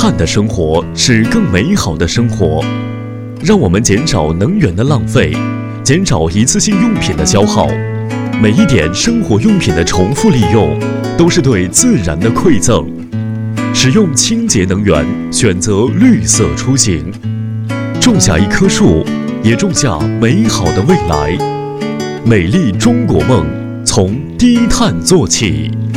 碳的生活是更美好的生活。让我们减少能源的浪费，减少一次性用品的消耗。每一点生活用品的重复利用，都是对自然的馈赠。使用清洁能源，选择绿色出行。种下一棵树，也种下美好的未来。美丽中国梦，从低碳做起。